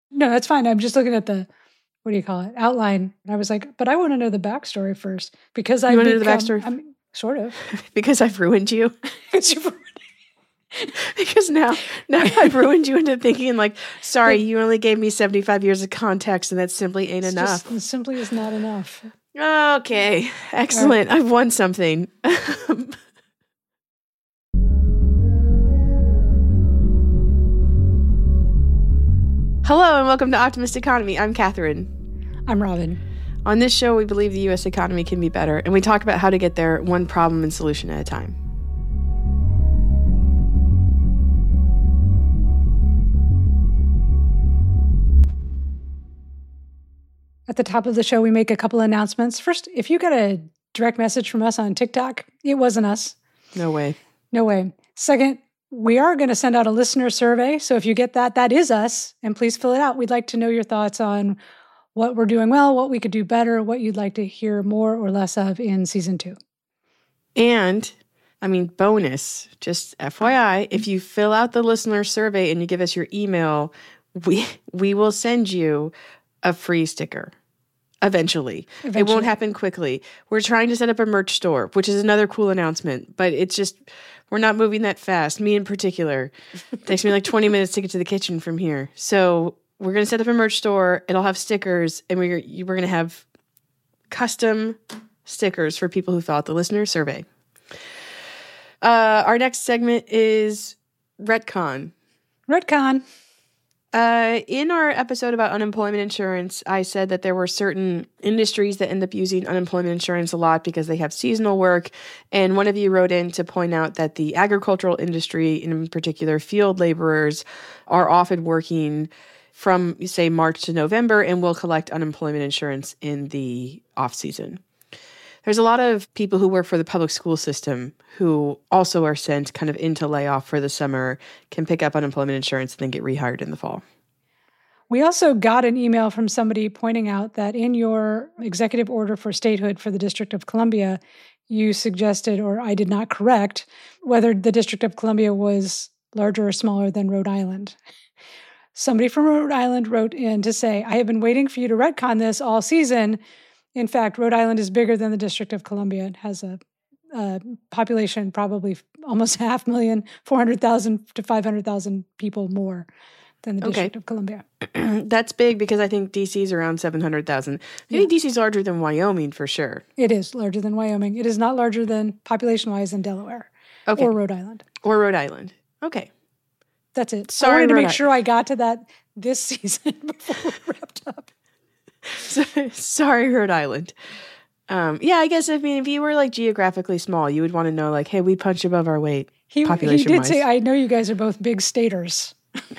No, that's fine. I'm just looking at the, what do you call it, outline. And I was like, but I want to know the backstory first because You I've want to know become, the backstory? I mean, sort of. Because I've ruined you. It's your- Because now I've ruined you into thinking like, sorry, you only gave me 75 years of context and that simply ain't enough. It simply is not enough. Okay, excellent. Right. I've won something. Hello and welcome to Optimist Economy. I'm Catherine. I'm Robin. On this show, we believe the U.S. economy can be better, and we talk about how to get there one problem and solution at a time. At the top of the show, we make a couple of announcements. First, if you got a direct message from us on TikTok, it wasn't us. No way. No way. Second, we are going to send out a listener survey. So if you get that, that is us. And please fill it out. We'd like to know your thoughts on what we're doing well, what we could do better, what you'd like to hear more or less of in season 2. And, bonus, just FYI, if you fill out the listener survey and you give us your email, we will send you a free sticker. Eventually. It won't happen quickly. We're trying to set up a merch store, which is another cool announcement, but it's just, we're not moving that fast. Me in particular. It takes me like 20 minutes to get to the kitchen from here. So we're going to set up a merch store. It'll have stickers, and we're going to have custom stickers for people who fill out the listener survey. Our next segment is Retcon. Retcon. In our episode about unemployment insurance, I said that there were certain industries that end up using unemployment insurance a lot because they have seasonal work. And one of you wrote in to point out that the agricultural industry, in particular field laborers, are often working from, say, March to November and will collect unemployment insurance in the off-season. There's a lot of people who work for the public school system who also are sent kind of into layoff for the summer, can pick up unemployment insurance, and then get rehired in the fall. We also got an email from somebody pointing out that in your executive order for statehood for the District of Columbia, you suggested, or I did not correct, whether the District of Columbia was larger or smaller than Rhode Island. Somebody from Rhode Island wrote in to say, I have been waiting for you to retcon this all season. In fact, Rhode Island is bigger than the District of Columbia. It has a population probably almost 500,000, 400,000 to 500,000 people more than the District of Columbia. That's big because I think D.C. is around 700,000. Maybe D.C. is larger than Wyoming for sure. It is larger than Wyoming. It is not larger than population-wise than Delaware or Rhode Island. Or Rhode Island. Okay. That's it. Sorry, I wanted to make sure I got to that this season before we wrapped up. Sorry, Rhode Island. I guess, if you were like geographically small, you would want to know like, hey, we punch above our weight population-wise. He did say, I know you guys are both big staters.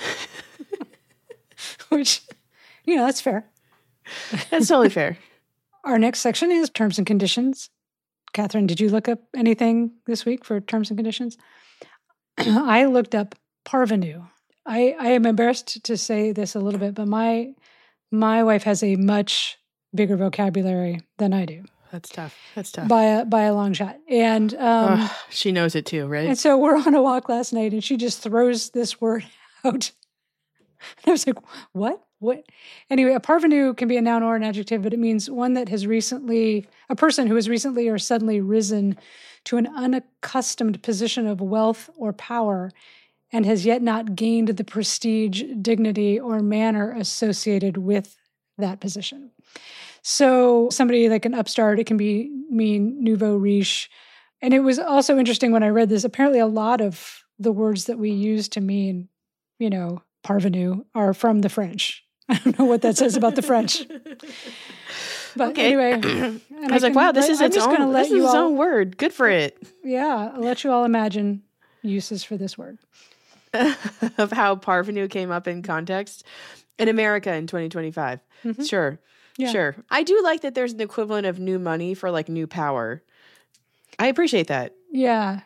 Which, that's fair. That's totally fair. Our next section is terms and conditions. Catherine, did you look up anything this week for terms and conditions? I looked up parvenu. I am embarrassed to say this a little bit, but my wife has a much bigger vocabulary than I do. That's tough. By a long shot. And she knows it too, right? And so we're on a walk last night, and she just throws this word out. And I was like, what? Anyway, a parvenu can be a noun or an adjective, but it means one that has a person who has recently or suddenly risen to an unaccustomed position of wealth or power and has yet not gained the prestige, dignity, or manner associated with that position. So somebody like an upstart, it can mean nouveau riche. And it was also interesting when I read this, apparently a lot of the words that we use to mean, parvenu are from the French. I don't know what that says about the French. But anyway. I was like, wow, this is its own word. Good for it. Yeah, I'll let you all imagine uses for this word. Of how parvenu came up in context in America in 2025. Mm-hmm. Sure. Yeah. Sure. I do like that there's an equivalent of new money for like new power. I appreciate that. Yeah.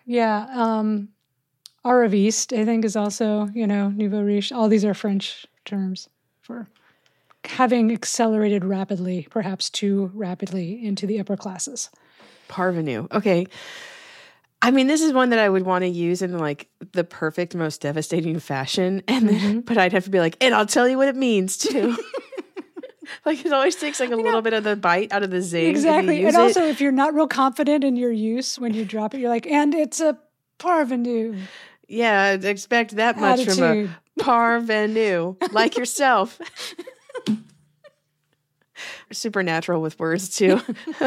Arriviste, I think, is also, nouveau riche. All these are French terms for having accelerated rapidly, perhaps too rapidly, into the upper classes. Parvenu. Okay. I mean, this is one that I would want to use in like the perfect, most devastating fashion. And then, but I'd have to be like, and I'll tell you what it means too. Like it always takes like a little bit of the bite out of the zing. Exactly. And also if you're not real confident in your use when you drop it, you're like, and it's a parvenu. Yeah, I'd expect that much from a parvenu, like yourself. Supernatural with words too.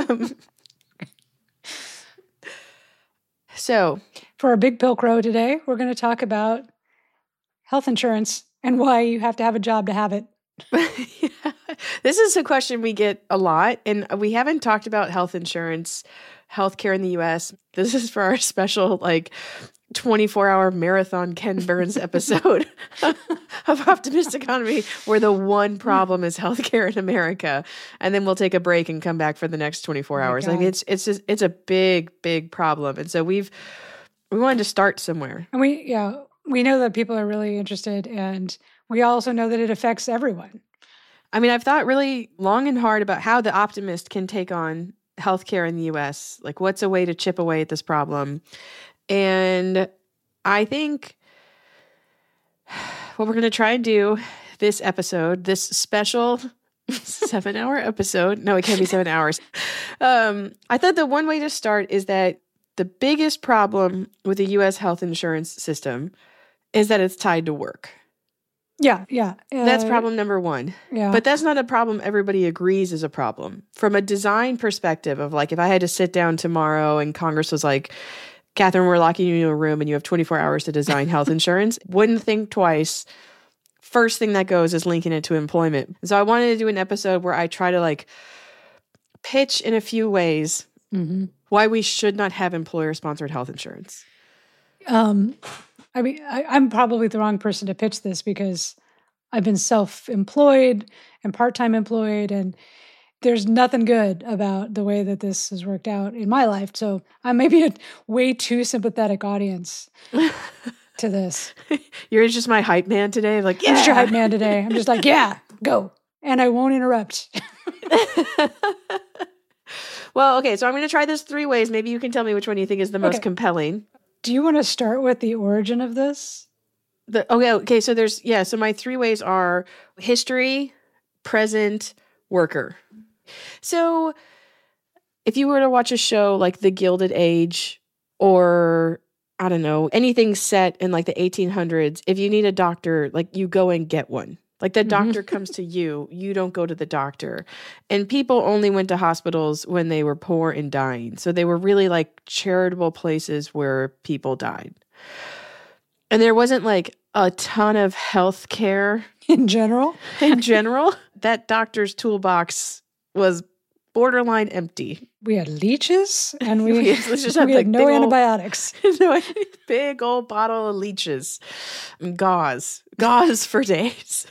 So, for our Big Pill Crow today, we're going to talk about health insurance and why you have to have a job to have it. Yeah. This is a question we get a lot, and we haven't talked about health insurance, healthcare in the U.S. This is for our special, 24-hour marathon Ken Burns episode of Optimist Economy, where the one problem is healthcare in America, and then we'll take a break and come back for the next 24 hours. God. It's a big problem, and so we wanted to start somewhere. And we know that people are really interested, and we also know that it affects everyone. I mean, I've thought really long and hard about how the Optimist can take on healthcare in the U.S. Like, what's a way to chip away at this problem? And I think what we're going to try and do this episode, this special 7-hour episode, no, it can't be 7 hours. I thought the one way to start is that the biggest problem with the U.S. health insurance system is that it's tied to work. Yeah. That's problem number one. Yeah. But that's not a problem everybody agrees is a problem. From a design perspective of like, if I had to sit down tomorrow and Congress was like, Catherine, we're locking you in a room and you have 24 hours to design health insurance, wouldn't think twice. First thing that goes is linking it to employment. So I wanted to do an episode where I try to pitch in a few ways why we should not have employer-sponsored health insurance. I mean, I'm probably the wrong person to pitch this because I've been self-employed and part-time employed, and there's nothing good about the way that this has worked out in my life. So I may be a way too sympathetic audience to this. You're just my hype man today? Like, yeah. I'm just your hype man today. I'm just like, yeah, go. And I won't interrupt. Well, okay, so I'm going to try this 3 ways. Maybe you can tell me which one you think is the most compelling. Do you want to start with the origin of this? Okay. So so my 3 ways are history, present, worker. So if you were to watch a show like The Gilded Age or, I don't know, anything set in like the 1800s, if you need a doctor, like you go and get one. Like the doctor comes to you, you don't go to the doctor. And people only went to hospitals when they were poor and dying. So they were really like charitable places where people died. And there wasn't like a ton of health care. In general? That doctor's toolbox was borderline empty. We had leeches and we had like no antibiotics. Big old bottle of leeches. And gauze for days.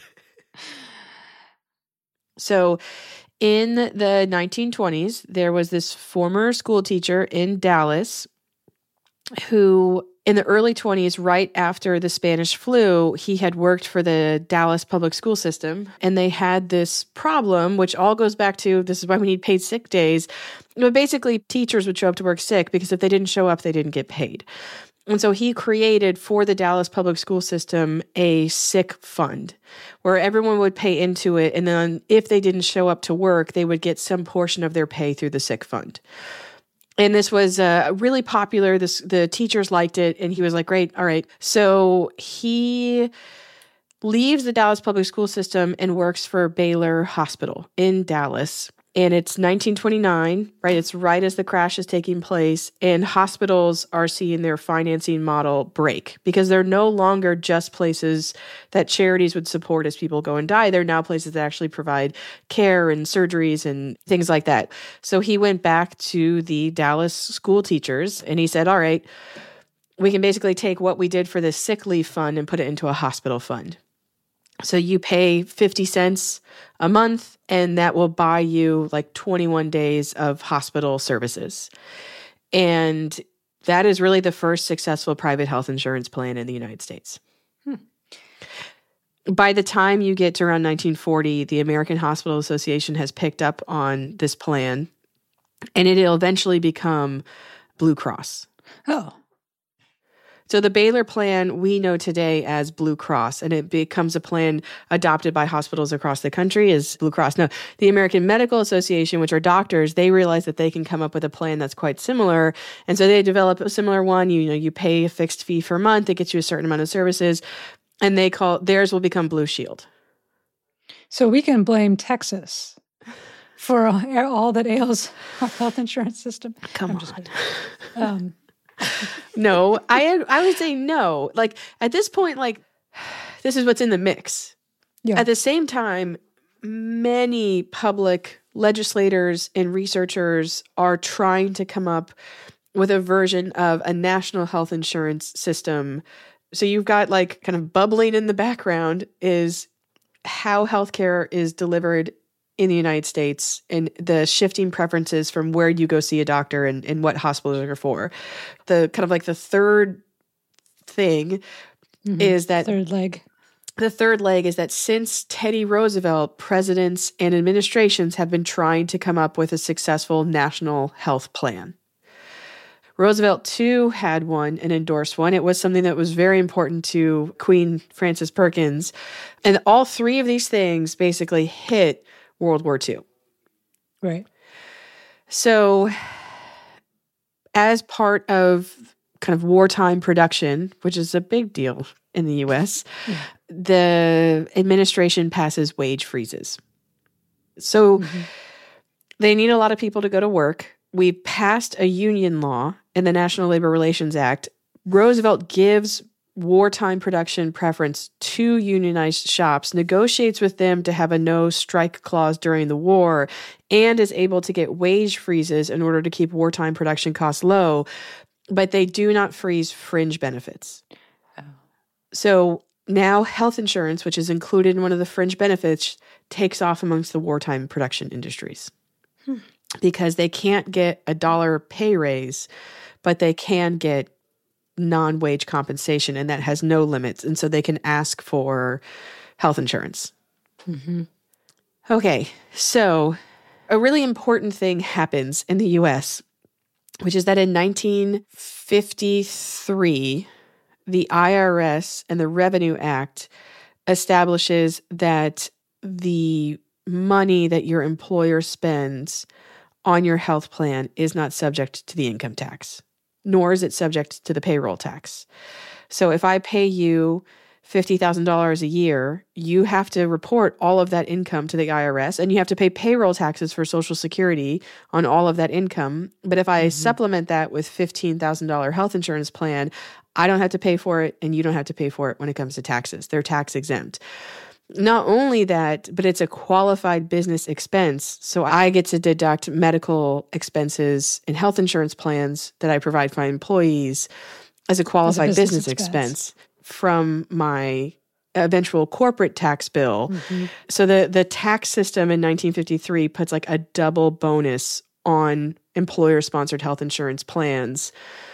So in the 1920s, there was this former school teacher in Dallas who in the early 20s, right after the Spanish flu, he had worked for the Dallas public school system. And they had this problem, which all goes back to, this is why we need paid sick days. But basically, teachers would show up to work sick because if they didn't show up, they didn't get paid. And so he created for the Dallas public school system a sick fund where everyone would pay into it. And then if they didn't show up to work, they would get some portion of their pay through the sick fund. And this was really popular. The teachers liked it. And he was like, great. All right. So he leaves the Dallas public school system and works for Baylor Hospital in Dallas. And it's 1929, right? It's right as the crash is taking place. And hospitals are seeing their financing model break because they're no longer just places that charities would support as people go and die. They're now places that actually provide care and surgeries and things like that. So he went back to the Dallas school teachers and he said, all right, we can basically take what we did for this sick leave fund and put it into a hospital fund. So you pay 50 cents a month, and that will buy you like 21 days of hospital services. And that is really the first successful private health insurance plan in the United States. By the time you get to around 1940, the American Hospital Association has picked up on this plan, and it'll eventually become Blue Cross. Oh, So the Baylor plan we know today as Blue Cross, and it becomes a plan adopted by hospitals across the country as Blue Cross. Now, the American Medical Association, which are doctors, they realize that they can come up with a plan that's quite similar. And so they develop a similar one. You pay a fixed fee per month. It gets you a certain amount of services. And they call theirs will become Blue Shield. so we can blame Texas for all that ails our health insurance system. Come I'm on. just kidding. No, I would say no. Like at this point, like this is what's in the mix. Yeah. At the same time, many public legislators and researchers are trying to come up with a version of a national health insurance system. So you've got like kind of bubbling in the background is how healthcare is delivered in the United States and the shifting preferences from where you go see a doctor and what hospitals are for. The kind of like the third thing is that third leg. The third leg is that since Teddy Roosevelt, presidents and administrations have been trying to come up with a successful national health plan. Roosevelt, too, had one and endorsed one. It was something that was very important to Queen Frances Perkins. And all three of these things basically hit World War II. Right. So as part of kind of wartime production, which is a big deal in the U.S., the administration passes wage freezes. So they need a lot of people to go to work. We passed a union law in the National Labor Relations Act. Roosevelt gives wartime production preference to unionized shops, negotiates with them to have a no strike clause during the war, and is able to get wage freezes in order to keep wartime production costs low, but they do not freeze fringe benefits. Oh. So now health insurance, which is included in one of the fringe benefits, takes off amongst the wartime production industries because they can't get a dollar pay raise, but they can get non-wage compensation, and that has no limits. And so they can ask for health insurance. Okay, so a really important thing happens in the U.S., which is that in 1953, the IRS and the Revenue Act establishes that the money that your employer spends on your health plan is not subject to the income tax, nor is it subject to the payroll tax. So if I pay you $50,000 a year, you have to report all of that income to the IRS, and you have to pay payroll taxes for Social Security on all of that income. But if I supplement that with $15,000 health insurance plan, I don't have to pay for it, and you don't have to pay for it when it comes to taxes. They're tax exempt. Not only that, but it's a qualified business expense. So I get to deduct medical expenses and health insurance plans that I provide for my employees as a qualified business expense from my eventual corporate tax bill. So the tax system in 1953 puts like a double bonus on employer-sponsored health insurance plans.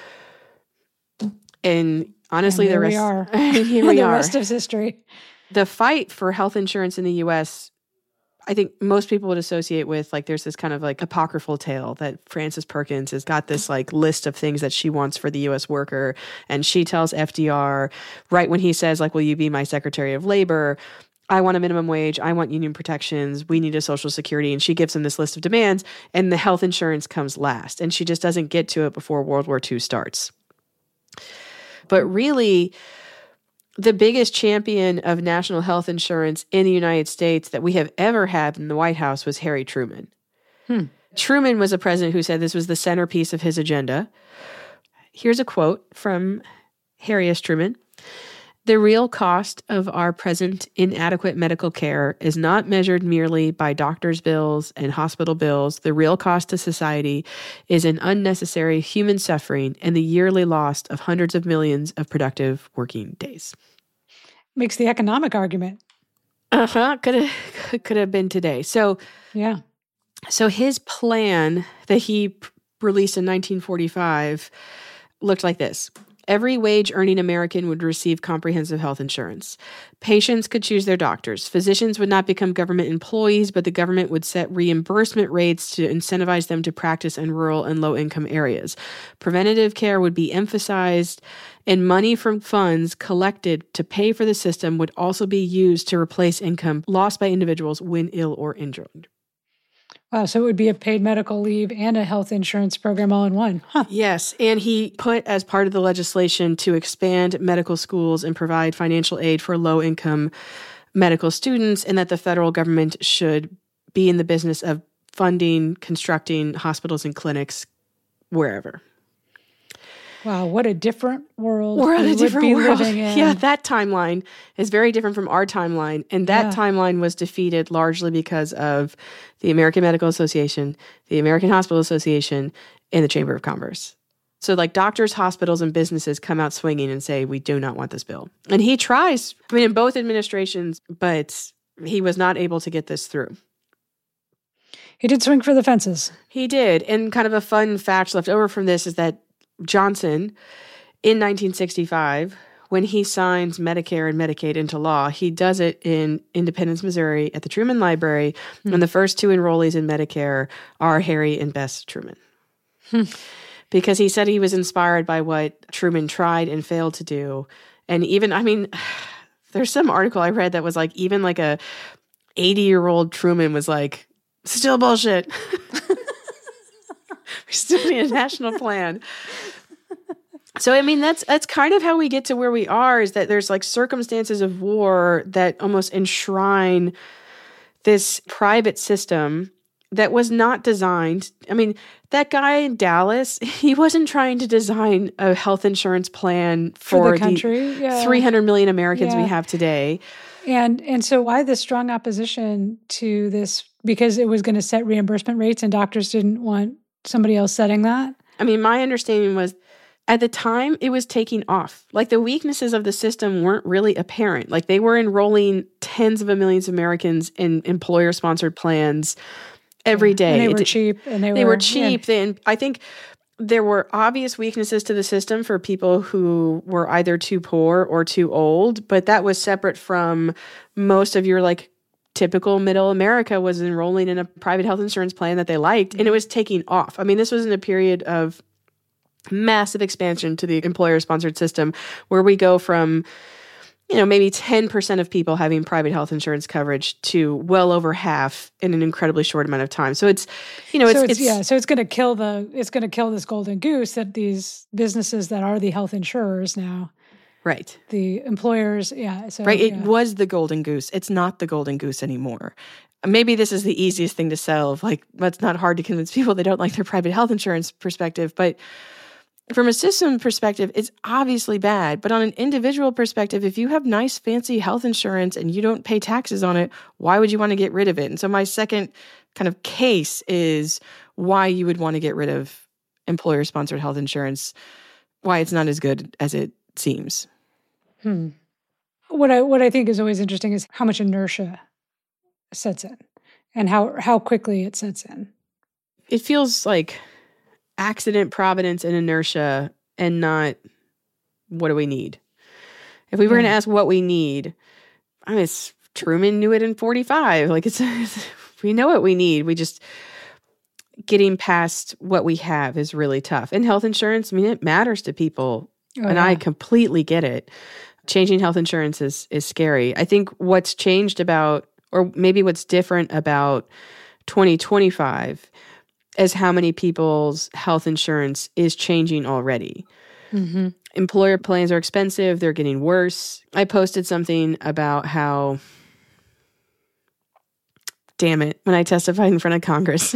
And honestly, and the rest, we are. Here we the are. rest of history. The fight for health insurance in the U.S., I think most people would associate with, like, there's this kind of like apocryphal tale that Frances Perkins has got this like list of things that she wants for the U.S. worker. And she tells FDR right when he says, like, will you be my Secretary of Labor? I want a minimum wage. I want union protections. We need a Social Security. And she gives him this list of demands, and the health insurance comes last. And she just doesn't get to it before World War II starts. But really, the biggest champion of national health insurance in the United States that we have ever had in the White House was Harry Truman. Truman was a president who said this was the centerpiece of his agenda. Here's a quote from Harry S. Truman. "The real cost of our present inadequate medical care is not measured merely by doctors' bills and hospital bills. The real cost to society is an unnecessary human suffering and the yearly loss of hundreds of millions of productive working days." Makes the economic argument. Could have been today. So his plan that he released in 1945 looked like this. Every wage-earning American would receive comprehensive health insurance. Patients could choose their doctors. Physicians would not become government employees, but the government would set reimbursement rates to incentivize them to practice in rural and low-income areas. Preventative care would be emphasized, and money from funds collected to pay for the system would also be used to replace income lost by individuals when ill or injured. Wow, so it would be a paid medical leave and a health insurance program all in one. Huh. Yes, and he put as part of the legislation to expand medical schools and provide financial aid for low-income medical students, and that the federal government should be in the business of funding, constructing hospitals and clinics wherever. Wow, what a different world We're in a different world. Living in. Yeah, that timeline is very different from our timeline. And that timeline was defeated largely because of the American Medical Association, the American Hospital Association, and the Chamber of Commerce. So like doctors, hospitals, and businesses come out swinging and say, we do not want this bill. And he tries, in both administrations, but he was not able to get this through. He did swing for the fences. He did. And kind of a fun fact left over from this is that Johnson, in 1965, when he signs Medicare and Medicaid into law, he does it in Independence, Missouri, at the Truman Library, and the first two enrollees in Medicare are Harry and Bess Truman. Because he said he was inspired by what Truman tried and failed to do. And even, there's some article I read that was like, even like a 80-year-old Truman was like, still bullshit. We still need a national plan. So, that's kind of how we get to where we are, is that there's like circumstances of war that almost enshrine this private system that was not designed. That guy in Dallas, he wasn't trying to design a health insurance plan for the country. The 300 million Americans we have today. And so why the strong opposition to this? Because it was going to set reimbursement rates and doctors didn't want somebody else setting that? My understanding was at the time it was taking off. Like the weaknesses of the system weren't really apparent. Like they were enrolling tens of millions of Americans in employer-sponsored plans every day. And they were cheap. They were cheap. And I think there were obvious weaknesses to the system for people who were either too poor or too old, but that was separate from most of your like typical middle America was enrolling in a private health insurance plan that they liked, and it was taking off. This was in a period of massive expansion to the employer-sponsored system where we go from, maybe 10% of people having private health insurance coverage to well over half in an incredibly short amount of time. So it's going to kill this golden goose that these businesses that are the health insurers now. Right. The employers, So, right. It was the golden goose. It's not the golden goose anymore. Maybe this is the easiest thing to sell. Like, that's not hard to convince people they don't like their private health insurance perspective. But from a system perspective, it's obviously bad. But on an individual perspective, if you have nice, fancy health insurance and you don't pay taxes on it, why would you want to get rid of it? And so my second kind of case is why you would want to get rid of employer-sponsored health insurance, why it's not as good as it seems. What I think is always interesting is how much inertia sets in and how quickly it sets in. It feels like accident, providence, and inertia, and not what do we need. If we were going to ask what we need, Truman knew it in 45. Like we know what we need. We just getting past what we have is really tough. And health insurance, it matters to people. I completely get it. Changing health insurance is scary. I think what's changed about, or maybe what's different about 2025 is how many people's health insurance is changing already. Mm-hmm. Employer plans are expensive. They're getting worse. I posted something about how, damn it, when I testified in front of Congress,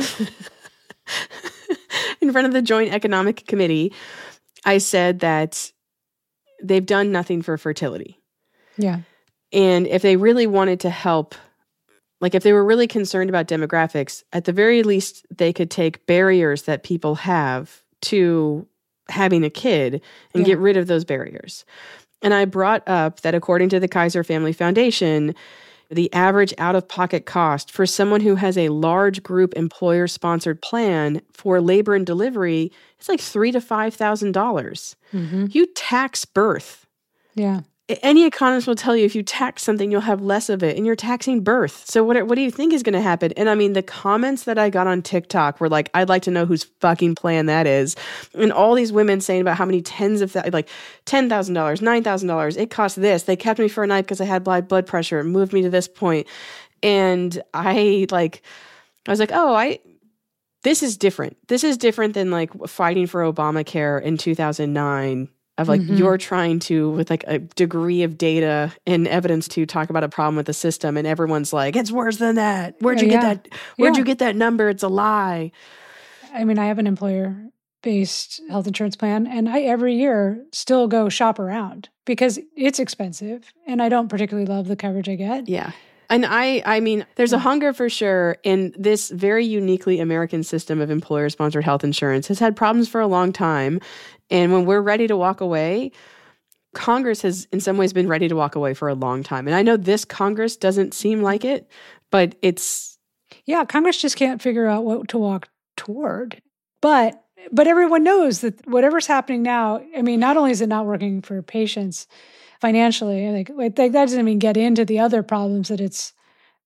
in front of the Joint Economic Committee, I said that they've done nothing for fertility. Yeah. And if they really wanted to help, like if they were really concerned about demographics, at the very least, they could take barriers that people have to having a kid and get rid of those barriers. And I brought up that according to the Kaiser Family Foundation, the average out-of-pocket cost for someone who has a large group employer-sponsored plan for labor and delivery is like $3,000 to $5,000. You tax birth. Yeah. Any economist will tell you if you tax something, you'll have less of it, and you're taxing birth. So what do you think is going to happen? And I mean, the comments that I got on TikTok were like, I'd like to know whose fucking plan that is. And all these women saying about how many tens of like $10,000, $9,000, it cost this. They kept me for a night because I had blood pressure and moved me to this point. And I was like, this is different. This is different than like fighting for Obamacare in 2009. Of like, you're trying to, with like a degree of data and evidence to talk about a problem with the system. And everyone's like, it's worse than that. Where'd you get that? Where'd you get that number? It's a lie. I mean, I have an employer-based health insurance plan, and I every year still go shop around because it's expensive and I don't particularly love the coverage I get. Yeah. And I mean, there's a hunger for sure. And this very uniquely American system of employer-sponsored health insurance has had problems for a long time. And when we're ready to walk away, Congress has in some ways been ready to walk away for a long time. And I know this Congress doesn't seem like it, but it's... Yeah, Congress just can't figure out what to walk toward. But everyone knows that whatever's happening now, I mean, not only is it not working for patients financially, like that doesn't even get into the other problems that it's...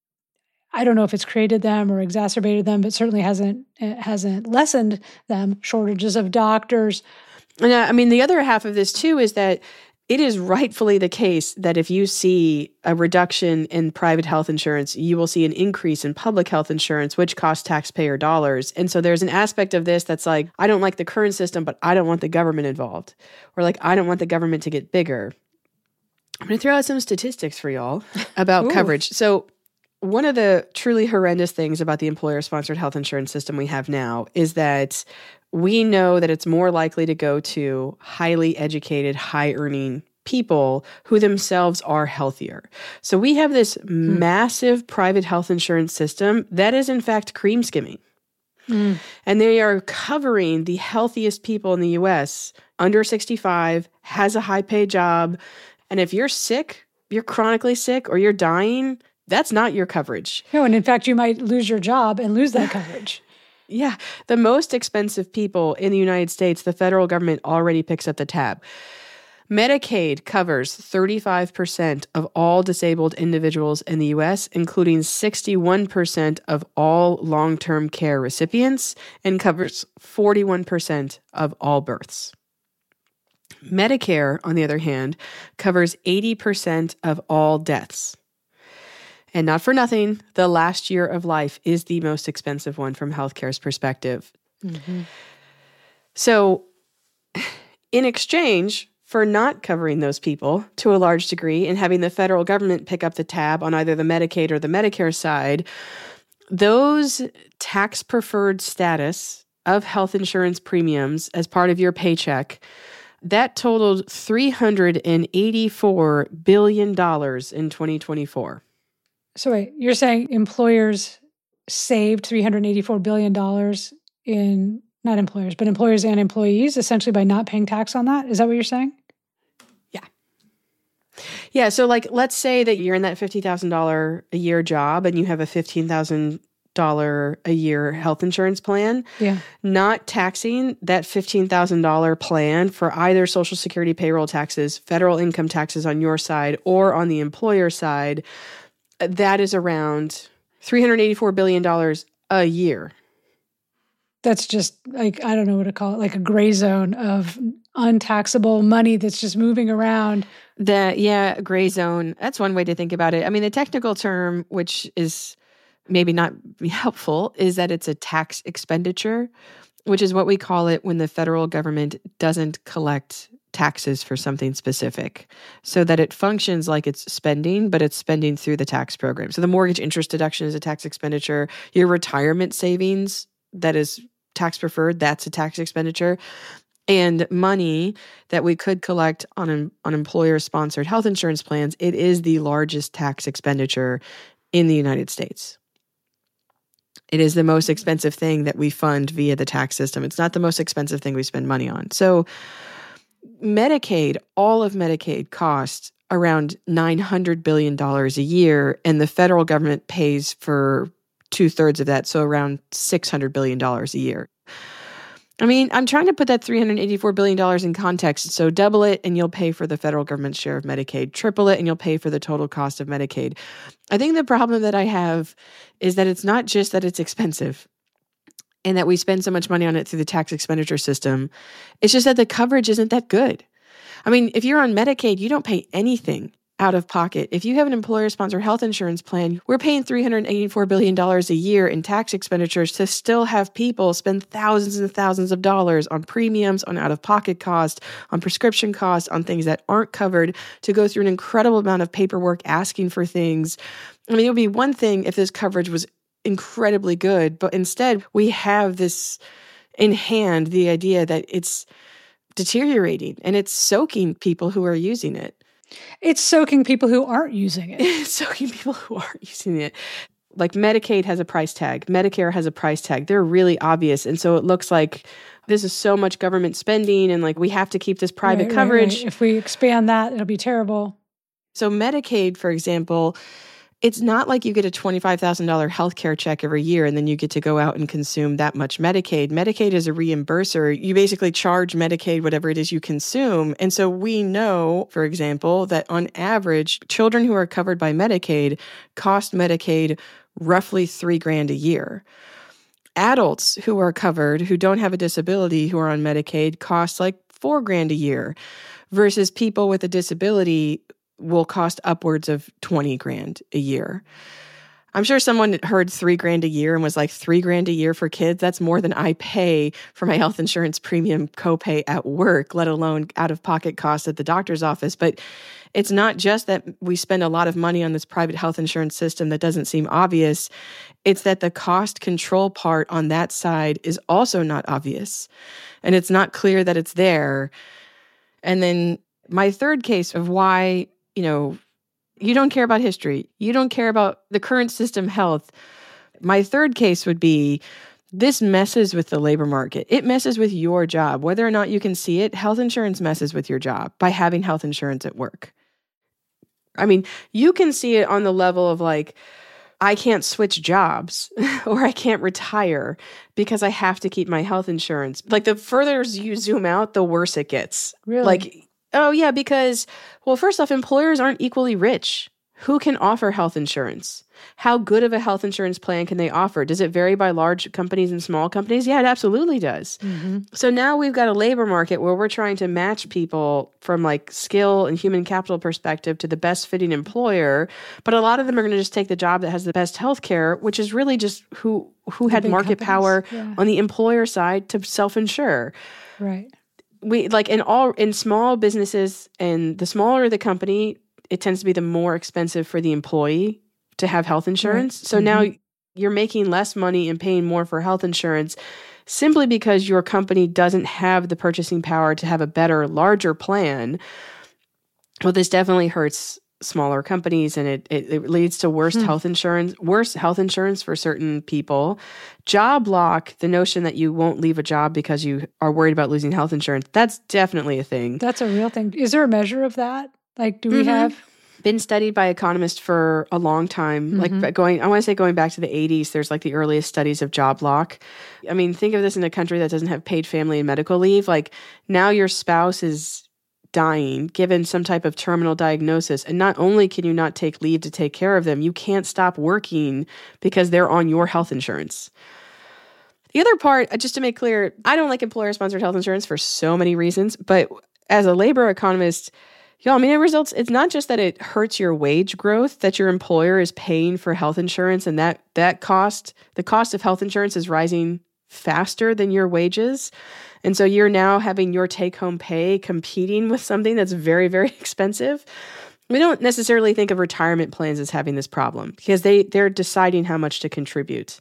I don't know if it's created them or exacerbated them, but certainly hasn't lessened them. Shortages of doctors. And I mean, the other half of this too is that it is rightfully the case that if you see a reduction in private health insurance, you will see an increase in public health insurance, which costs taxpayer dollars. And so there's an aspect of this that's like, I don't like the current system, but I don't want the government involved. Or like, I don't want the government to get bigger. I'm going to throw out some statistics for y'all about coverage. So one of the truly horrendous things about the employer-sponsored health insurance system we have now is that we know that it's more likely to go to highly educated, high-earning people who themselves are healthier. So we have this massive private health insurance system that is, in fact, cream skimming. And they are covering the healthiest people in the U.S. under 65, has a high-paid job. And if you're sick, you're chronically sick, or you're dying, that's not your coverage. No, and in fact, you might lose your job and lose that coverage. Yeah. The most expensive people in the United States, the federal government already picks up the tab. Medicaid covers 35% of all disabled individuals in the U.S., including 61% of all long-term care recipients, and covers 41% of all births. Medicare, on the other hand, covers 80% of all deaths. And not for nothing, the last year of life is the most expensive one from healthcare's perspective. So in exchange for not covering those people to a large degree and having the federal government pick up the tab on either the Medicaid or the Medicare side, those tax-preferred status of health insurance premiums as part of your paycheck, that totaled $384 billion in 2024. So wait, you're saying employers saved $384 billion in, not employers, but employers and employees, essentially by not paying tax on that? Is that what you're saying? Yeah. Yeah, so like, let's say that you're in that $50,000 a year job and you have a $15,000 a year health insurance plan. Yeah. Not taxing that $15,000 plan for either Social Security payroll taxes, federal income taxes on your side, or on the employer side, that is around $384 billion a year. That's just like, I don't know what to call it, like a gray zone of untaxable money that's just moving around. Gray zone. That's one way to think about it. I mean, the technical term, which is maybe not helpful, is that it's a tax expenditure, which is what we call it when the federal government doesn't collect taxes for something specific, so that it functions like it's spending, but it's spending through the tax program. So the mortgage interest deduction is a tax expenditure. Your retirement savings, that is tax preferred, that's a tax expenditure. And money that we could collect on employer-sponsored health insurance plans, it is the largest tax expenditure in the United States. It is the most expensive thing that we fund via the tax system. It's not the most expensive thing we spend money on. So Medicaid, all of Medicaid costs around $900 billion a year, and the federal government pays for 2/3 of that, so around $600 billion a year. I mean, I'm trying to put that $384 billion in context. So double it and you'll pay for the federal government's share of Medicaid. Triple it and you'll pay for the total cost of Medicaid. I think the problem that I have is that it's not just that it's expensive and that we spend so much money on it through the tax expenditure system. It's just that the coverage isn't that good. I mean, if you're on Medicaid, you don't pay anything out of pocket. If you have an employer-sponsored health insurance plan, we're paying $384 billion a year in tax expenditures to still have people spend thousands and thousands of dollars on premiums, on out-of-pocket costs, on prescription costs, on things that aren't covered, to go through an incredible amount of paperwork asking for things. I mean, it would be one thing if this coverage was incredibly good, but instead we have this in hand, the idea that it's deteriorating and it's soaking people who are using it. It's soaking people who aren't using it. It's soaking people who aren't using it. Like Medicaid has a price tag. Medicare has a price tag. They're really obvious. And so it looks like this is so much government spending and like we have to keep this private coverage. Right. If we expand that, it'll be terrible. So Medicaid, for example, it's not like you get a $25,000 healthcare check every year and then you get to go out and consume that much Medicaid. Medicaid is a reimburser. You basically charge Medicaid whatever it is you consume. And so we know, for example, that on average, children who are covered by Medicaid cost Medicaid roughly $3,000 a year. Adults who are covered, who don't have a disability, who are on Medicaid, cost like $4,000 a year, versus people with a disability will cost upwards of $20,000 a year. I'm sure someone heard $3,000 a year and was like, $3,000 a year for kids? That's more than I pay for my health insurance premium copay at work, let alone out-of-pocket costs at the doctor's office. But it's not just that we spend a lot of money on this private health insurance system that doesn't seem obvious. It's that the cost control part on that side is also not obvious. And it's not clear that it's there. And then my third case of why you don't care about history. You don't care about the current system health. My third case would be this messes with the labor market. It messes with your job. Whether or not you can see it, health insurance messes with your job by having health insurance at work. I mean, you can see it on the level of like, I can't switch jobs or I can't retire because I have to keep my health insurance. Like the further you zoom out, the worse it gets. Really? Like, oh, yeah, because, well, first off, employers aren't equally rich. Who can offer health insurance? How good of a health insurance plan can they offer? Does it vary by large companies and small companies? Yeah, it absolutely does. Mm-hmm. So now we've got a labor market where we're trying to match people from like skill and human capital perspective to the best fitting employer. But a lot of them are going to just take the job that has the best health care, which is really just who had market power on the employer side to self-insure. Right. We like in small businesses, and the smaller the company, it tends to be the more expensive for the employee to have health insurance. Right. So now you're making less money and paying more for health insurance simply because your company doesn't have the purchasing power to have a better, larger plan. Well, this definitely hurts smaller companies, and it leads to worse health insurance for certain people. Job lock, the notion that you won't leave a job because you are worried about losing health insurance, that's definitely a thing. That's a real thing. Is there a measure of that? Like, do we have? Been studied by economists for a long time. Like I want to say going back to the 80s, there's like the earliest studies of job lock. I mean, think of this in a country that doesn't have paid family and medical leave. Like now your spouse is dying, given some type of terminal diagnosis. And not only can you not take leave to take care of them, you can't stop working because they're on your health insurance. The other part, just to make clear, I don't like employer-sponsored health insurance for so many reasons, but as a labor economist, it's not just that it hurts your wage growth, that your employer is paying for health insurance and the cost of health insurance is rising faster than your wages. And so you're now having your take-home pay competing with something that's very, very expensive. We don't necessarily think of retirement plans as having this problem because they're deciding how much to contribute.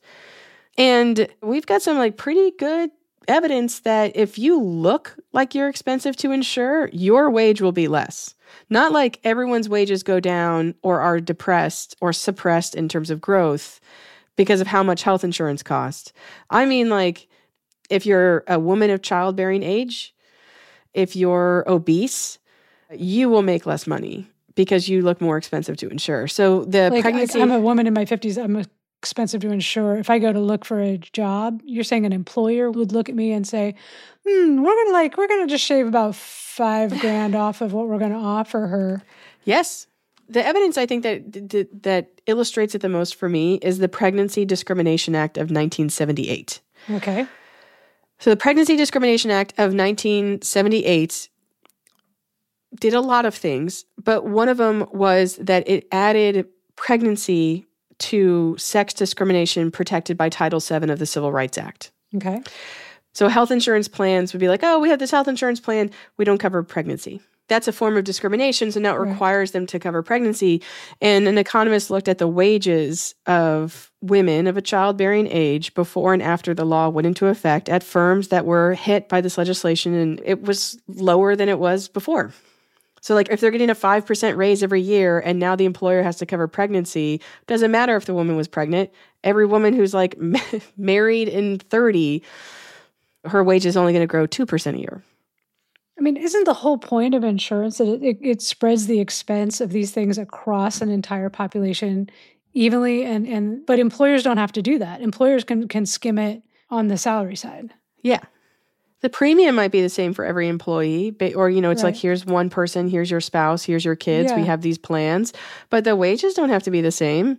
And we've got some like pretty good evidence that if you look like you're expensive to insure, your wage will be less. Not like everyone's wages go down or are depressed or suppressed in terms of growth because of how much health insurance costs. I mean, like if you're a woman of childbearing age, if you're obese, you will make less money because you look more expensive to insure. So the Like, pregnancy... I'm a woman in my 50s. I'm expensive to insure. If I go to look for a job, you're saying an employer would look at me and say, we're gonna just shave about $5,000 off of what we're gonna offer her. Yes. The evidence I think that illustrates it the most for me is the Pregnancy Discrimination Act of 1978. Okay. So the Pregnancy Discrimination Act of 1978 did a lot of things, but one of them was that it added pregnancy to sex discrimination protected by Title VII of the Civil Rights Act. Okay. So health insurance plans would be like, oh, we have this health insurance plan, we don't cover pregnancy. That's a form of discrimination, so now it requires them to cover pregnancy. And an economist looked at the wages of women of a childbearing age before and after the law went into effect at firms that were hit by this legislation, and it was lower than it was before. So like if they're getting a 5% raise every year and now the employer has to cover pregnancy, doesn't matter if the woman was pregnant. Every woman who's like married in 30, her wage is only going to grow 2% a year. I mean, isn't the whole point of insurance that it spreads the expense of these things across an entire population evenly? But employers don't have to do that. Employers can skim it on the salary side. Yeah. The premium might be the same for every employee, or, it's like, here's one person, here's your spouse, here's your kids, we have these plans, but the wages don't have to be the same.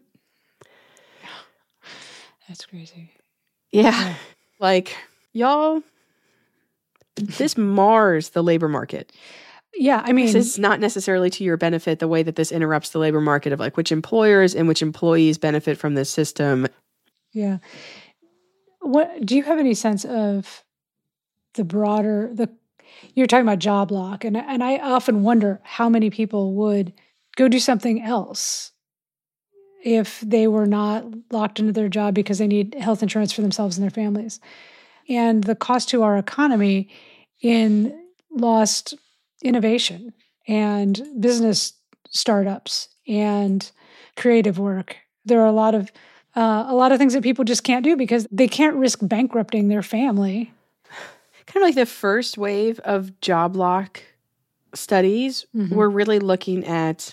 That's crazy. Yeah. Like, y'all, this mars the labor market. Yeah, I mean, this is not necessarily to your benefit the way that this interrupts the labor market of like which employers and which employees benefit from this system. Yeah. What do you have any sense of the broader you're talking about job lock, and I often wonder how many people would go do something else if they were not locked into their job because they need health insurance for themselves and their families. And the cost to our economy in lost innovation and business startups and creative work. There are a lot of things that people just can't do because they can't risk bankrupting their family. Kind of like the first wave of job lock studies were really looking at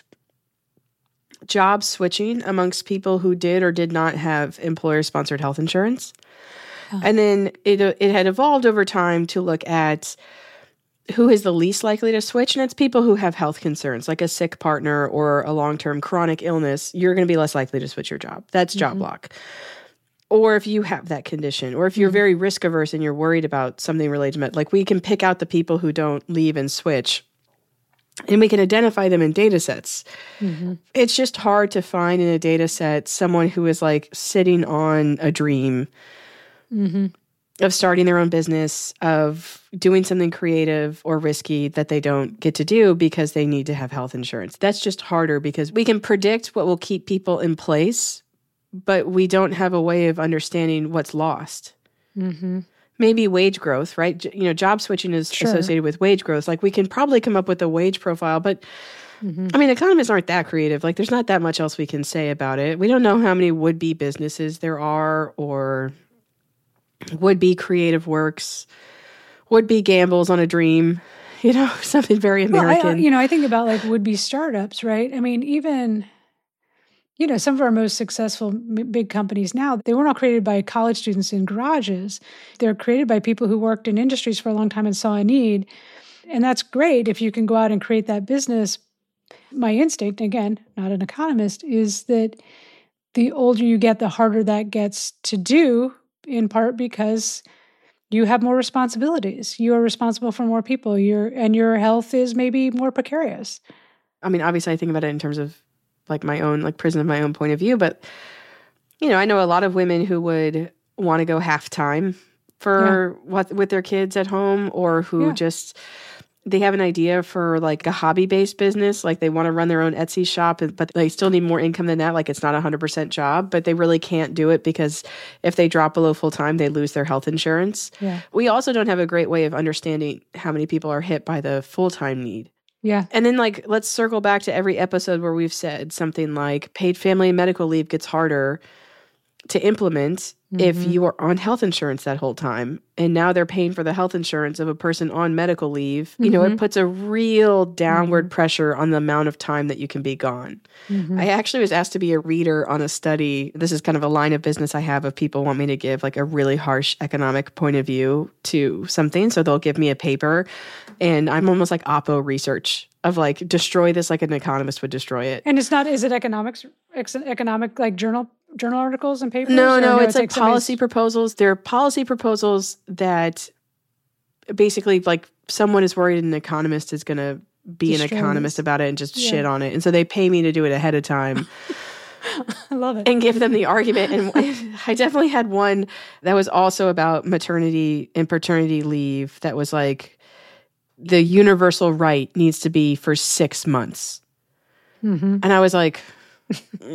job switching amongst people who did or did not have employer-sponsored health insurance. And then it had evolved over time to look at who is the least likely to switch, and it's people who have health concerns, like a sick partner or a long-term chronic illness. You're going to be less likely to switch your job. That's job lock. Or if you have that condition, or if you're very risk-averse and you're worried about something related to it, like we can pick out the people who don't leave and switch, and we can identify them in data sets. It's just hard to find in a data set someone who is like sitting on a dream of starting their own business, of doing something creative or risky that they don't get to do because they need to have health insurance. That's just harder because we can predict what will keep people in place, but we don't have a way of understanding what's lost. Maybe wage growth, right? Job switching is associated with wage growth. Like we can probably come up with a wage profile, but I mean, economists aren't that creative. Like there's not that much else we can say about it. We don't know how many would-be businesses there are, or would-be creative works, would-be gambles on a dream, something very American. Well, I think about like would-be startups, right? I mean, even, some of our most successful big companies now, they were not created by college students in garages. They're created by people who worked in industries for a long time and saw a need. And that's great if you can go out and create that business. My instinct, again, not an economist, is that the older you get, the harder that gets to do, in part because you have more responsibilities. You are responsible for more people. Your health is maybe more precarious. I mean, obviously I think about it in terms of like my own, like prison of my own point of view, but I know a lot of women who would want to go half-time for with their kids at home, or who just, they have an idea for like a hobby-based business. Like they want to run their own Etsy shop, but they still need more income than that. Like it's not a 100% job, but they really can't do it because if they drop below full-time, they lose their health insurance. Yeah. We also don't have a great way of understanding how many people are hit by the full-time need. Yeah. And then like, let's circle back to every episode where we've said something like paid family and medical leave gets harder. to implement if you are on health insurance that whole time. And now they're paying for the health insurance of a person on medical leave. You know, it puts a real downward pressure on the amount of time that you can be gone. I actually was asked to be a reader on a study. This is kind of a line of business I have of people want me to give like a really harsh economic point of view to something. So they'll give me a paper and I'm almost like Oppo research of like destroy this like an economist would destroy it. And it's not, is it economic like journal articles and papers? No, it's like policy proposals. They're policy proposals that basically like someone is worried an economist is going to be an economist about it and just shit on it. And so they pay me to do it ahead of time. I love it. And give them the argument. And I definitely had one that was also about maternity and paternity leave that was like the universal right needs to be for 6 months. And I was like, I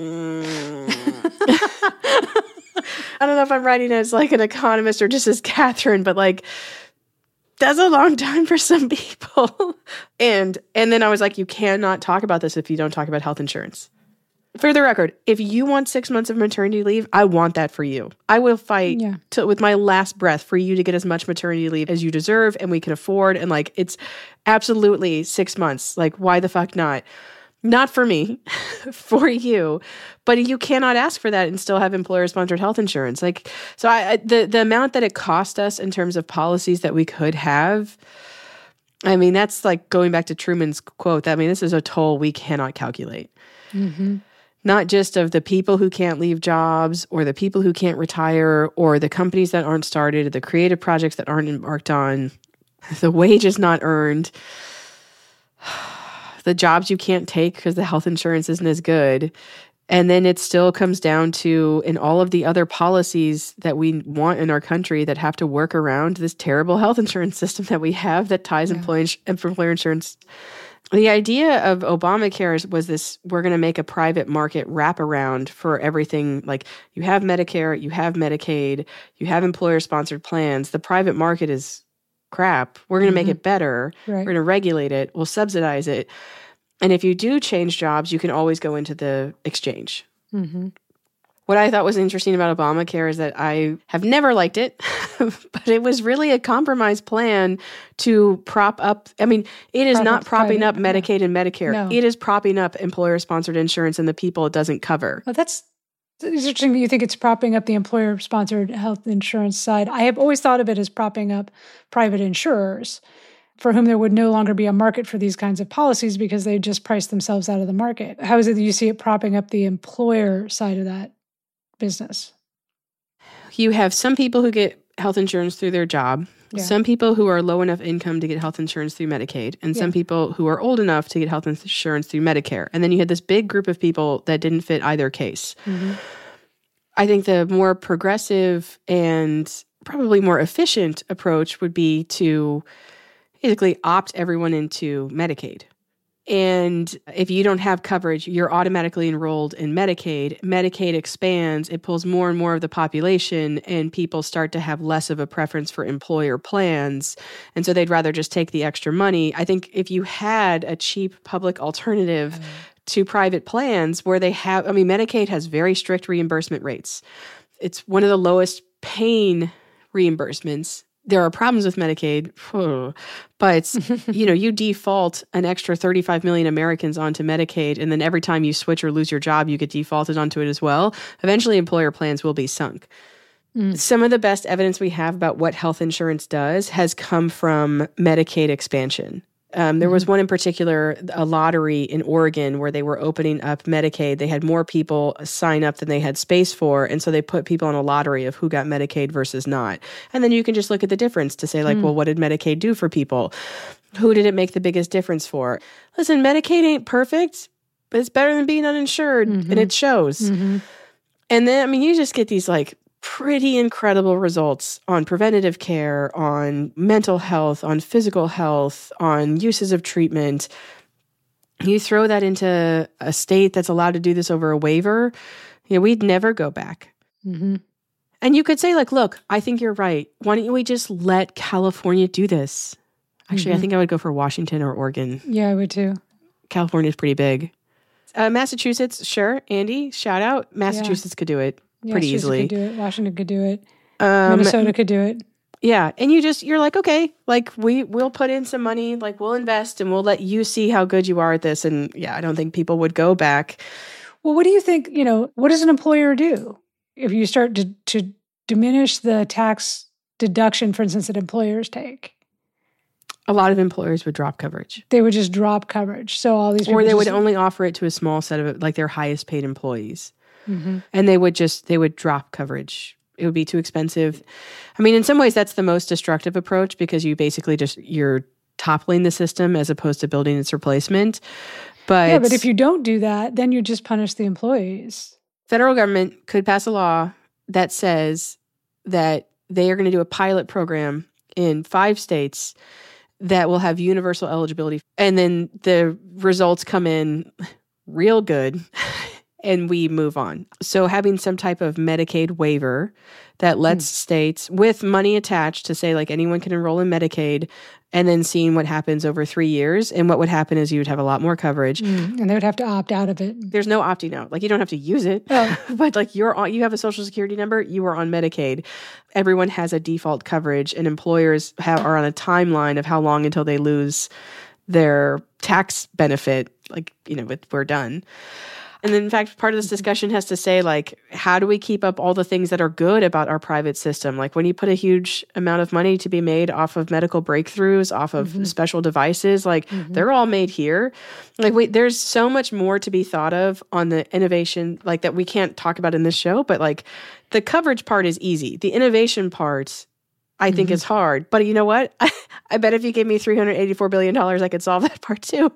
don't know if I'm writing as like an economist or just as Catherine, but like that's a long time for some people. And then I was like, you cannot talk about this if you don't talk about health insurance. For the record, if you want 6 months of maternity leave, I want that for you. I will fight with my last breath for you to get as much maternity leave as you deserve and we can afford. And like, it's absolutely 6 months. Like, why the fuck not? Not for me, for you, but you cannot ask for that and still have employer-sponsored health insurance. Like, so the amount that it cost us in terms of policies that we could have, I mean, that's like going back to Truman's quote. I mean, this is a toll we cannot calculate. Not just of the people who can't leave jobs or the people who can't retire or the companies that aren't started, the creative projects that aren't embarked on, the wages not earned, the jobs you can't take because the health insurance isn't as good. And then it still comes down to, in all of the other policies that we want in our country that have to work around this terrible health insurance system that we have that ties employer insurance. The idea of Obamacare was this, we're going to make a private market wraparound for everything. Like you have Medicare, you have Medicaid, you have employer-sponsored plans. The private market is crap. We're going to make it better. We're going to regulate it. We'll subsidize it. And if you do change jobs, you can always go into the exchange. What I thought was interesting about Obamacare is that I have never liked it, but it was really a compromise plan to prop up. I mean, it is not propping up Medicaid and Medicare. No. It is propping up employer-sponsored insurance and the people it doesn't cover. Well, it's interesting that you think it's propping up the employer-sponsored health insurance side. I have always thought of it as propping up private insurers for whom there would no longer be a market for these kinds of policies because they just price themselves out of the market. How is it that you see it propping up the employer side of that business? You have some people who get health insurance through their job, some people who are low enough income to get health insurance through Medicaid, and some people who are old enough to get health insurance through Medicare. And then you had this big group of people that didn't fit either case. I think the more progressive and probably more efficient approach would be to basically opt everyone into Medicaid. And if you don't have coverage, you're automatically enrolled in Medicaid. Medicaid expands, it pulls more and more of the population, and people start to have less of a preference for employer plans. And so they'd rather just take the extra money. I think if you had a cheap public alternative to private plans where they have, I mean, Medicaid has very strict reimbursement rates. It's one of the lowest paying reimbursements. There are problems with Medicaid, but you default an extra 35 million Americans onto Medicaid, and then every time you switch or lose your job, you get defaulted onto it as well. Eventually, employer plans will be sunk. Some of the best evidence we have about what health insurance does has come from Medicaid expansion. There was one in particular, a lottery in Oregon, where they were opening up Medicaid. They had more people sign up than they had space for. And so they put people on a lottery of who got Medicaid versus not. And then you can just look at the difference to say, like, well, what did Medicaid do for people? Who did it make the biggest difference for? Listen, Medicaid ain't perfect, but it's better than being uninsured. And it shows. And then, I mean, you just get these like pretty incredible results on preventative care, on mental health, on physical health, on uses of treatment. You throw that into a state that's allowed to do this over a waiver, we'd never go back. And you could say, like, look, I think you're right. Why don't we just let California do this? Actually, I think I would go for Washington or Oregon. Yeah, I would too. California's pretty big. Massachusetts, sure. Andy, shout out. Massachusetts could do it. pretty easily. Could do it. Washington could do it. Um, Minnesota could do it. Yeah. And you're like, okay, like we'll put in some money, like we'll invest and we'll let you see how good you are at this. And yeah, I don't think people would go back. Well, what do you think, what does an employer do if you start to diminish the tax deduction, for instance, that employers take? A lot of employers would drop coverage. They would just drop coverage. So all these people Or they would only offer it to a small set of like their highest paid employees. Mm-hmm. And they would drop coverage. It would be too expensive. I mean, in some ways that's the most destructive approach because you basically you're toppling the system as opposed to building its replacement. But if you don't do that, then you just punish the employees. Federal government could pass a law that says that they are going to do a pilot program in 5 states that will have universal eligibility. And then the results come in real good and we move on. So having some type of Medicaid waiver that lets states with money attached to say like anyone can enroll in Medicaid and then seeing what happens over 3 years. And what would happen is you would have a lot more coverage. And they would have to opt out of it. There's no opting out. Like you don't have to use it, but like you have a Social Security number, you are on Medicaid. Everyone has a default coverage and employers are on a timeline of how long until they lose their tax benefit. Like, we're done. And then, in fact, part of this discussion has to say, like, how do we keep up all the things that are good about our private system? Like when you put a huge amount of money to be made off of medical breakthroughs, off of special devices, like they're all made here. Like, there's so much more to be thought of on the innovation, like that we can't talk about in this show. But like the coverage part is easy. The innovation part, I think is hard. But you know what? I bet if you gave me $384 billion, I could solve that part too.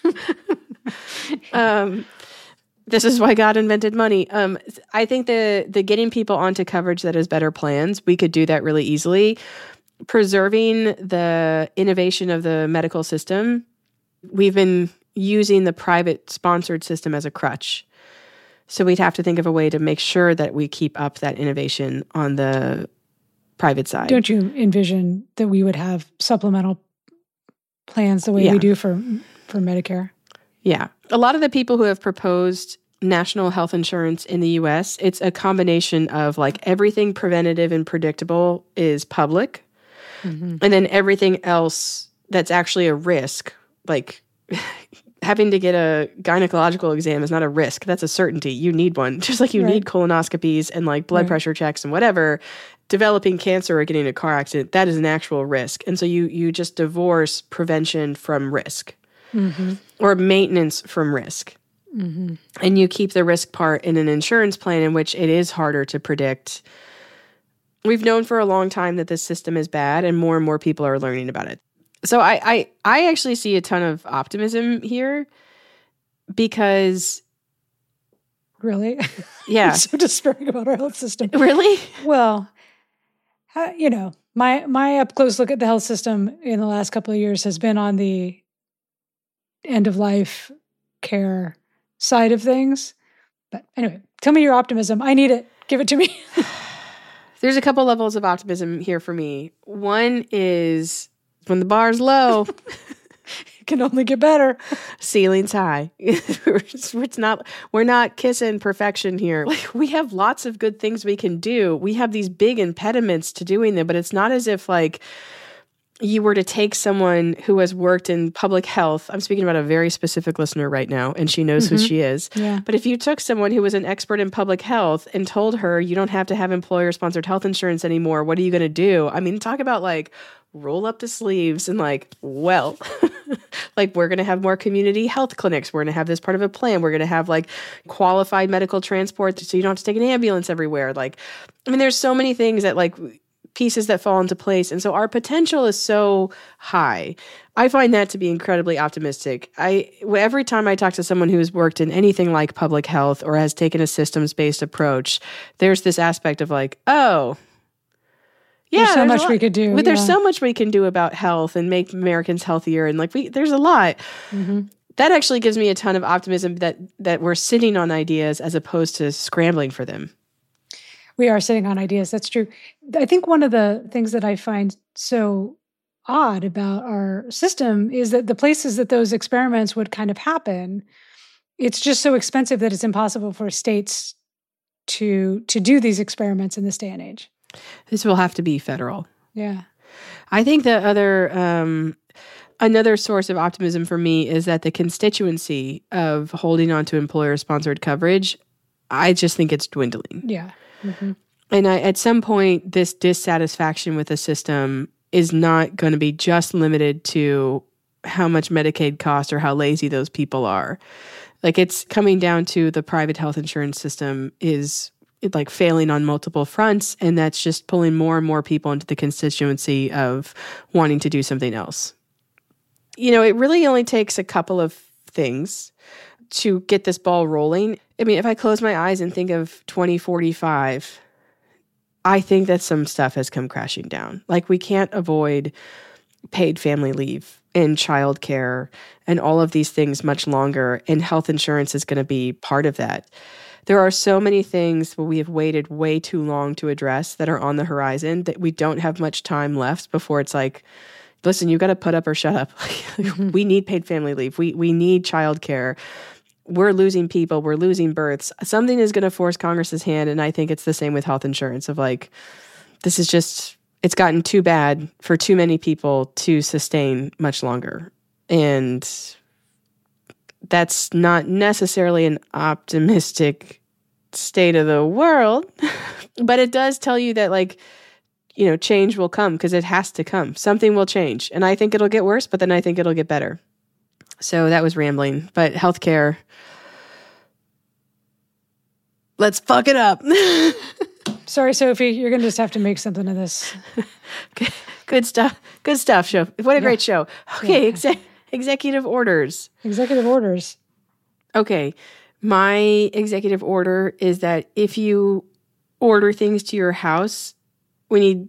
This is why God invented money. I think the getting people onto coverage that has better plans, we could do that really easily. Preserving the innovation of the medical system, we've been using the private sponsored system as a crutch. So we'd have to think of a way to make sure that we keep up that innovation on the private side. Don't you envision that we would have supplemental plans the way we do for Medicare? Yeah. A lot of the people who have proposed national health insurance in the US, it's a combination of like everything preventative and predictable is public. And then everything else that's actually a risk, like having to get a gynecological exam is not a risk. That's a certainty. You need one. Just like you need colonoscopies and like blood pressure checks and whatever. Developing cancer or getting in a car accident, that is an actual risk. And so you just divorce prevention from risk. Or maintenance from risk. And you keep the risk part in an insurance plan in which it is harder to predict. We've known for a long time that this system is bad and more people are learning about it. So I actually see a ton of optimism here because... Really? Yeah. I'm so despairing about our health system. Really? Well, my up-close look at the health system in the last couple of years has been on the end-of-life care side of things. But anyway, tell me your optimism. I need it. Give it to me. There's a couple levels of optimism here for me. One is when the bar's low. It can only get better. Ceiling's high. We're not kissing perfection here. Like, we have lots of good things we can do. We have these big impediments to doing them, but it's not as if like you were to take someone who has worked in public health. I'm speaking about a very specific listener right now, and she knows who she is. Yeah. But if you took someone who was an expert in public health and told her, you don't have to have employer-sponsored health insurance anymore, what are you going to do? I mean, talk about like roll up the sleeves and like, well, like we're going to have more community health clinics. We're going to have this part of a plan. We're going to have like qualified medical transport so you don't have to take an ambulance everywhere. Like, I mean, there's so many things that like pieces that fall into place. And so our potential is so high. I find that to be incredibly optimistic. Every time I talk to someone who has worked in anything like public health or has taken a systems-based approach, there's this aspect of like, oh, yeah, there's so much we could do. But there's so much we can do about health and make Americans healthier. And like, there's a lot. That actually gives me a ton of optimism that we're sitting on ideas as opposed to scrambling for them. We are sitting on ideas. That's true. I think one of the things that I find so odd about our system is that the places that those experiments would kind of happen, it's just so expensive that it's impossible for states to do these experiments in this day and age. This will have to be federal. Yeah. I think the other another source of optimism for me is that the constituency of holding on to employer-sponsored coverage, I just think it's dwindling. Yeah. Mm-hmm. And at some point, this dissatisfaction with the system is not going to be just limited to how much Medicaid costs or how lazy those people are. Like, it's coming down to the private health insurance system is like failing on multiple fronts, and that's just pulling more and more people into the constituency of wanting to do something else. You know, it really only takes a couple of things to get this ball rolling. I mean, if I close my eyes and think of 2045, I think that some stuff has come crashing down. Like, we can't avoid paid family leave and childcare and all of these things much longer, and health insurance is going to be part of that. There are so many things where we have waited way too long to address that are on the horizon that we don't have much time left before it's like, listen, you got to put up or shut up. We need paid family leave. We need childcare. We're losing people. We're losing births. Something is going to force Congress's hand, and I think it's the same with health insurance of like, this is just, it's gotten too bad for too many people to sustain much longer. And that's not necessarily an optimistic state of the world, but it does tell you that, like, you know, change will come because it has to come. Something will change. And I think it'll get worse, but then I think it'll get better. So that was rambling. But healthcare, let's fuck it up. Sorry, Sophie, you're going to just have to make something of this. Good stuff. Good stuff, show. What a great show. Okay, executive orders. Executive orders. Okay. My executive order is that if you order things to your house, we need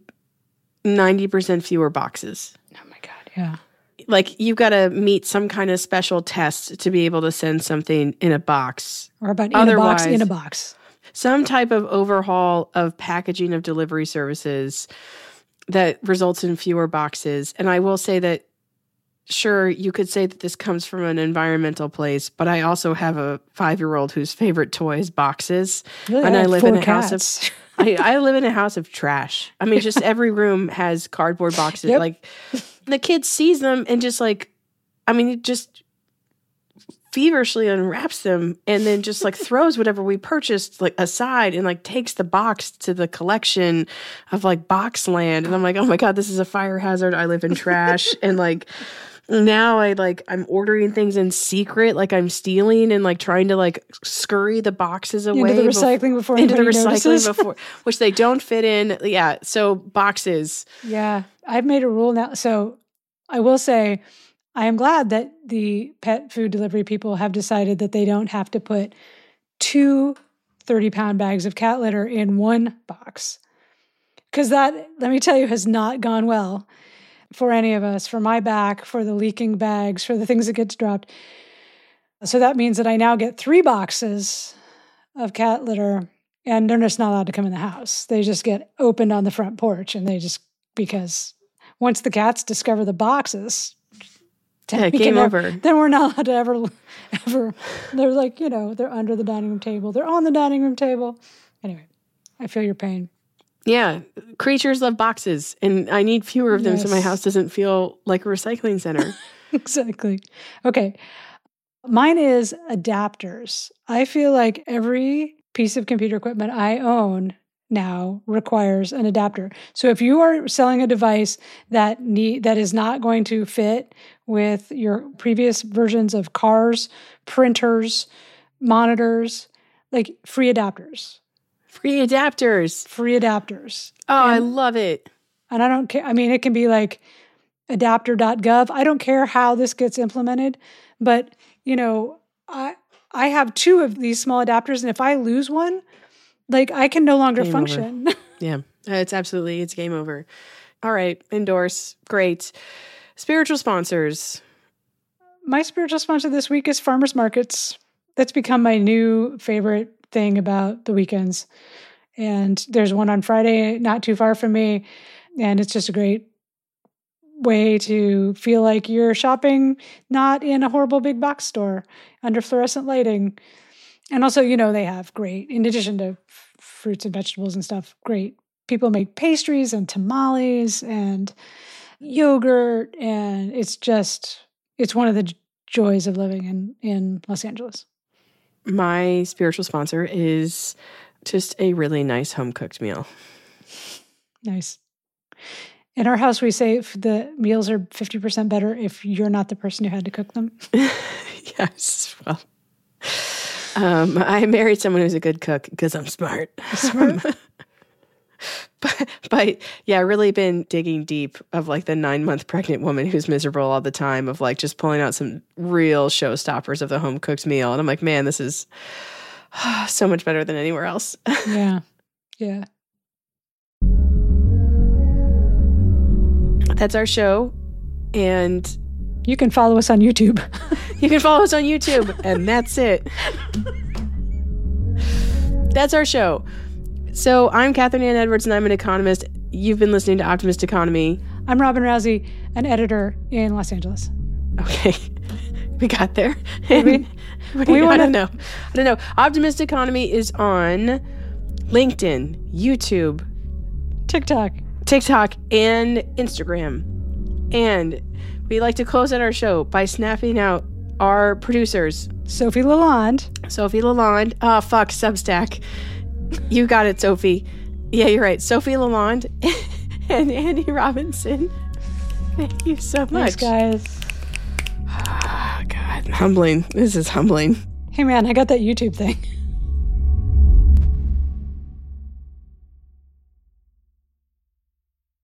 90% fewer boxes. Oh my God, yeah. Like, you've got to meet some kind of special test to be able to send something in a box. Or about in a box. Some type of overhaul of packaging of delivery services that results in fewer boxes. And I will say that, sure, you could say that this comes from an environmental place, but I also have a 5-year-old whose favorite toy is boxes. Really? And I live in a cats. house of... I live in a house of trash. I mean, just every room has cardboard boxes. Yep. Like, the kid sees them and just like, I mean, it just feverishly unwraps them and then just like throws whatever we purchased like aside and like takes the box to the collection of like box land. And I'm like, oh my God, this is a fire hazard. I live in trash. And like, now I'm ordering things in secret, like I'm stealing and like trying to like scurry the boxes away into the recycling before which they don't fit in. Yeah. So boxes. Yeah. I've made a rule now. So I will say I am glad that the pet food delivery people have decided that they don't have to put 2 30-pound bags of cat litter in one box. Because that, let me tell you, has not gone well for any of us, for my back, for the leaking bags, for the things that gets dropped. So that means that I now get 3 boxes of cat litter, and they're just not allowed to come in the house. They just get opened on the front porch, and they just, because once the cats discover the boxes, game over. Then we're not allowed to ever, they're like, you know, they're under the dining room table. They're on the dining room table. Anyway, I feel your pain. Yeah. Creatures love boxes, and I need fewer of them so my house doesn't feel like a recycling center. Exactly. Okay. Mine is adapters. I feel like every piece of computer equipment I own now requires an adapter. So if you are selling a device that is not going to fit with your previous versions of cars, printers, monitors, like free adapters. Free adapters. Oh, I love it. And I don't care. I mean, it can be like adapter.gov. I don't care how this gets implemented, but you know, I have 2 of these small adapters, and if I lose one, like, I can no longer function. Yeah, it's game over. All right, endorse. Great. Spiritual sponsors. My spiritual sponsor this week is farmers markets. That's become my new favorite thing about the weekends. And there's one on Friday, not too far from me. And it's just a great way to feel like you're shopping not in a horrible big box store under fluorescent lighting. And also, you know, they have great, in addition to fruits and vegetables and stuff. Great. People make pastries and tamales and yogurt, and it's one of the joys of living in Los Angeles. My spiritual sponsor is just a really nice home-cooked meal. Nice. In our house, we say the meals are 50% better if you're not the person who had to cook them. Yes. Well, I married someone who's a good cook because I'm smart. Smart. But yeah, really been digging deep of like the 9-month pregnant woman who's miserable all the time, of like just pulling out some real showstoppers of the home cooked meal. And I'm like, man, this is so much better than anywhere else. Yeah. Yeah. That's our show. And you can follow us on YouTube. You can follow us on YouTube. And that's it. That's our show. So I'm Catherine Ann Edwards, and I'm an economist. You've been listening to Optimist Economy. I'm Robin Rousey, an editor in Los Angeles. Okay. We got there. We I don't know. Optimist Economy is on LinkedIn, YouTube, TikTok, and Instagram. And we like to close out our show by snapping out our producers. Sophie Lalonde. Oh, fuck, Substack. You got it, Sophie. Yeah, you're right. Sophie Lalonde and Andy Robinson. Thank you so much. Thanks, guys. Oh, God, humbling. This is humbling. Hey, man, I got that YouTube thing.